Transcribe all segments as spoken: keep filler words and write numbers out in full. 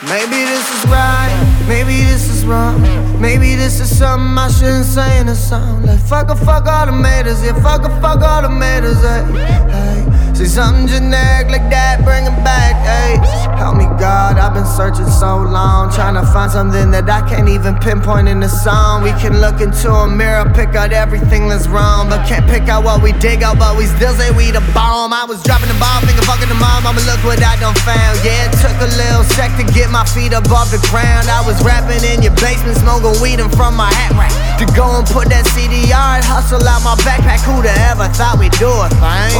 Maybe this is right, maybe this is wrong. Maybe this is something I shouldn't say in a song. Like fuck a fuck all the haters, yeah, fuck a fuck all the haters, hey, hey. Say something generic like that, bring it back, hey. Help me God, I've been searching so long, trying to find something that I can't even pinpoint in the song. We can look into a mirror, pick out everything that's wrong, but can't pick out what we dig out, but we still say we the bomb. I was dropping the bomb, finger fucking the mom, I'ma look what I done found. Yeah, it took a little sec to get my feet above the ground. I was rapping in your basement, smoking weed in from my hat rack. To go and put that C D R and hustle out my backpack. Who'da ever thought we'd do a thing?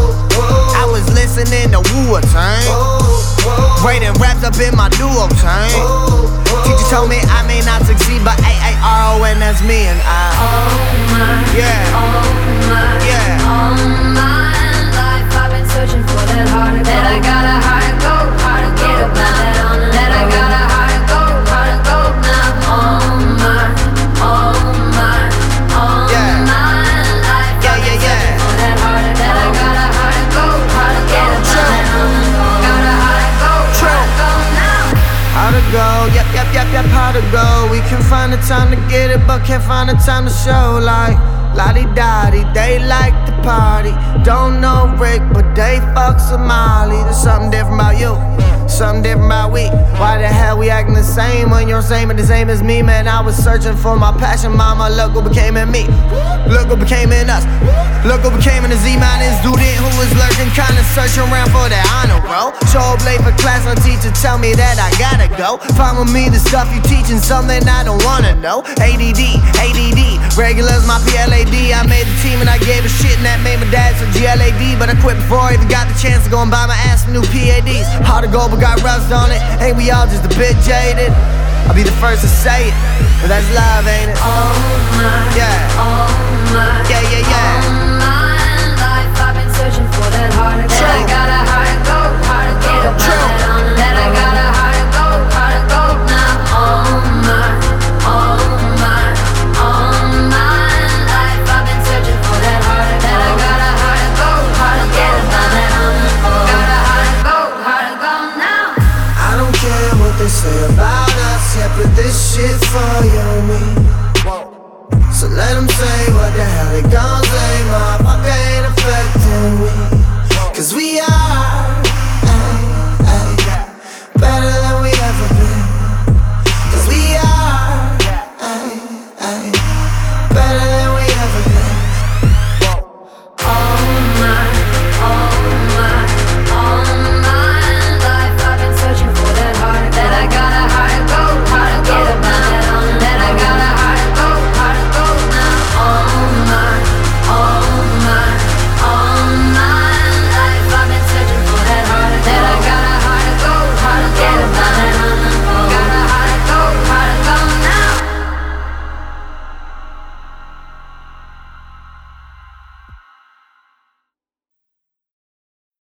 I was listening to Wu-Tang, writing raps up in my duo tank. Teacher told me I may not succeed, but A A R O N, that's me and I. All my, yeah, all my, yeah. all my life I've been searching for that heart of gold. That I got a heart of gold, heart of gold now. That on that I got a heart of gold, heart of gold now. All my, all my, all Yeah. my life Yeah, I've been yeah, yeah. searching for that heart of that I got a heart of gold, heart of gold now. That on got a heart of gold, heart of gold now. How to go, yep, yep, yep, yep, how to go. We can find the time to get it, but can't find the time to show. Like, la-di-da-di, they like to party. Don't know Rick, but they fuck Somali. There's something different about you, something different about we. Why the hell we acting the same when you're same and the same as me? Man, I was searching for my passion, mama, look what became in me. Look what became in us. Look what became in the Z-minus student who was lurking, kinda searching around for that honor roll. Show up late for class, my teacher tell me that I gotta go. Find with me the stuff you teaching, something I don't wanna know. A D D, A D D, regulars my P L A D. I made the team and I gave a shit, and that made my dad so G L A D. But I quit before I even got the chance to go and buy my ass some new P A Ds. Hard to go, but got rust on it. Ain't we all just a bit jaded? I'll be the first to say it, but that's love, ain't it? All my, Yeah, all my, yeah, yeah, yeah. all my